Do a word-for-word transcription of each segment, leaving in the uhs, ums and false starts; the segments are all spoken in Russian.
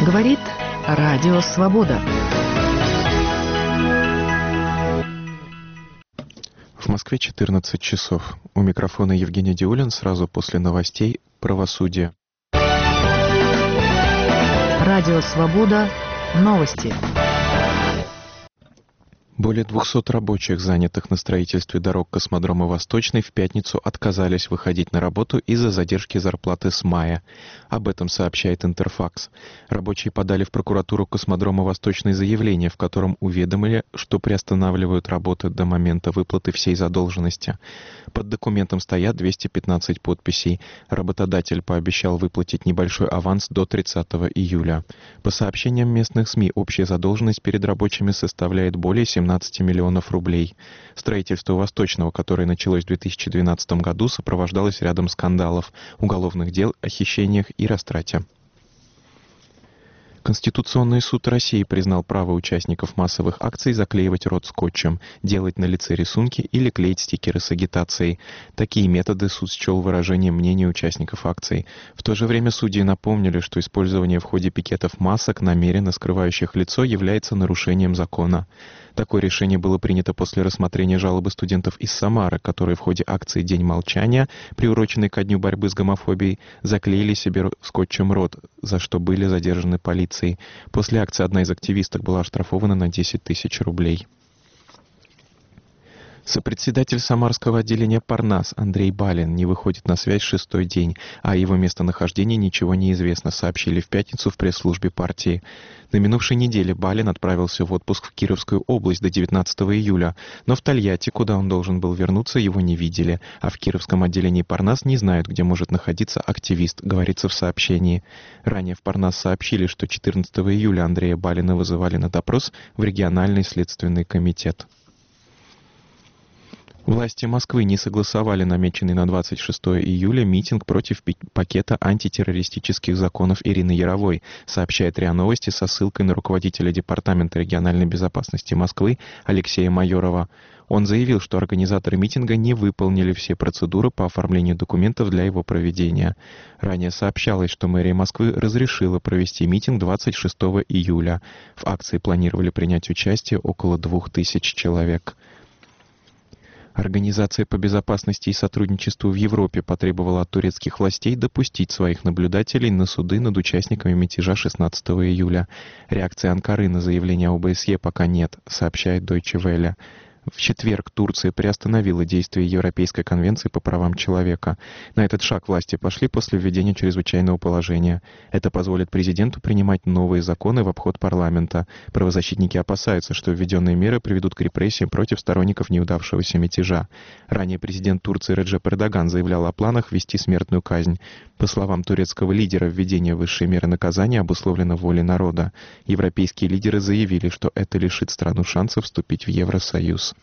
Говорит Радио Свобода. В Москве четырнадцать часов. У микрофона Евгений Диулин. Сразу после новостей правосудия. Радио Свобода. Новости. Более двухсот рабочих, занятых на строительстве дорог космодрома «Восточный», в пятницу отказались выходить на работу из-за задержки зарплаты с мая. Об этом сообщает Интерфакс. Рабочие подали в прокуратуру космодрома «Восточный» заявление, в котором уведомили, что приостанавливают работы до момента выплаты всей задолженности. Под документом стоят двести пятнадцать подписей. Работодатель пообещал выплатить небольшой аванс до тридцатого июля. По сообщениям местных СМИ, общая задолженность перед рабочими составляет более семнадцати миллионов рублей. Строительство «Восточного», которое началось в две тысячи двенадцатом году, сопровождалось рядом скандалов, уголовных дел о хищениях и растрате. Конституционный суд России признал право участников массовых акций заклеивать рот скотчем, делать на лице рисунки или клеить стикеры с агитацией. Такие методы суд счел выражением мнения участников акций. В то же время судьи напомнили, что использование в ходе пикетов масок, намеренно скрывающих лицо, является нарушением закона. Такое решение было принято после рассмотрения жалобы студентов из Самары, которые в ходе акции «День молчания», приуроченной ко дню борьбы с гомофобией, заклеили себе скотчем рот, за что были задержаны полицией. После акции одна из активисток была оштрафована на десять тысяч рублей. Сопредседатель Самарского отделения «Парнас» Андрей Балин не выходит на связь шестой день, а о его местонахождении ничего не известно, сообщили в пятницу в пресс-службе партии. На минувшей неделе Балин отправился в отпуск в Кировскую область до девятнадцатого июля, но в Тольятти, куда он должен был вернуться, его не видели, а в Кировском отделении «Парнас» не знают, где может находиться активист, говорится в сообщении. Ранее в «Парнас» сообщили, что четырнадцатого июля Андрея Балина вызывали на допрос в региональный следственный комитет. Власти Москвы не согласовали намеченный на двадцать шестое июля митинг против пакета антитеррористических законов Ирины Яровой, сообщает РИА Новости со ссылкой на руководителя Департамента региональной безопасности Москвы Алексея Майорова. Он заявил, что организаторы митинга не выполнили все процедуры по оформлению документов для его проведения. Ранее сообщалось, что мэрия Москвы разрешила провести митинг двадцать шестого июля. В акции планировали принять участие около двух тысяч человек. Организация по безопасности и сотрудничеству в Европе потребовала от турецких властей допустить своих наблюдателей на суды над участниками мятежа шестнадцатого июля. Реакции Анкары на заявление ОБСЕ пока нет, сообщает Deutsche Welle. В четверг Турция приостановила действие Европейской конвенции по правам человека. На этот шаг власти пошли после введения чрезвычайного положения. Это позволит президенту принимать новые законы в обход парламента. Правозащитники опасаются, что введенные меры приведут к репрессиям против сторонников неудавшегося мятежа. Ранее президент Турции Реджеп Эрдоган заявлял о планах ввести смертную казнь. По словам турецкого лидера, введение высшей меры наказания обусловлено волей народа. Европейские лидеры заявили, что это лишит страну шанса вступить в Евросоюз.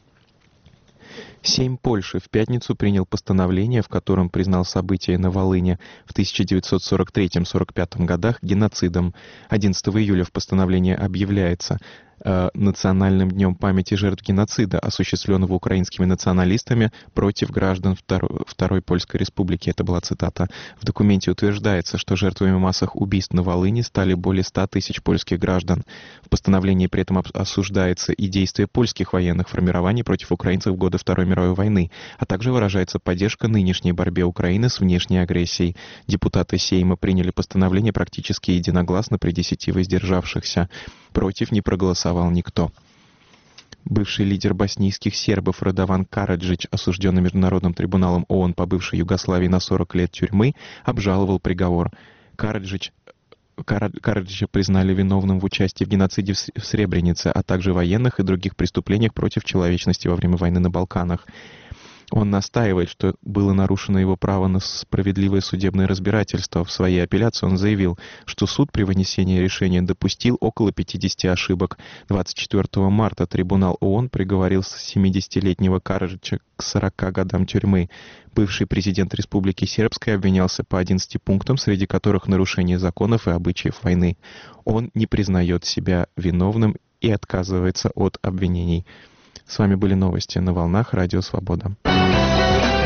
Сейм Польши в пятницу принял постановление, в котором признал события на Волыне в тысяча девятьсот сорок третьем — сорок пятом годах геноцидом. одиннадцатого июля в постановлении объявляется э, национальным днем памяти жертв геноцида, осуществленного украинскими националистами против граждан Второй, Второй Польской Республики. Это была цитата. В документе утверждается, что жертвами массовых убийств на Волыни стали более ста тысяч польских граждан. В постановлении при этом осуждается и действия польских военных формирований против украинцев в годы Второй мировой войны, а также выражается поддержка нынешней борьбе Украины с внешней агрессией. Депутаты Сейма приняли постановление практически единогласно при десяти воздержавшихся. Против не проголосовал никто. Бывший лидер боснийских сербов Радован Караджич, осужденный Международным трибуналом ООН по бывшей Югославии на сорок лет тюрьмы, обжаловал приговор. Караджич Караджича признали виновным в участии в геноциде в Сребренице, а также военных и других преступлениях против человечности во время войны на Балканах. Он настаивает, что было нарушено его право на справедливое судебное разбирательство. В своей апелляции он заявил, что суд при вынесении решения допустил около пятидесяти ошибок. двадцать четвёртого марта трибунал ООН приговорил семидесятилетнего Караджича к сорока годам тюрьмы. Бывший президент Республики Сербской обвинялся по одиннадцати пунктам, среди которых нарушение законов и обычаев войны. Он не признает себя виновным и отказывается от обвинений. С вами были новости на волнах Радио Свобода.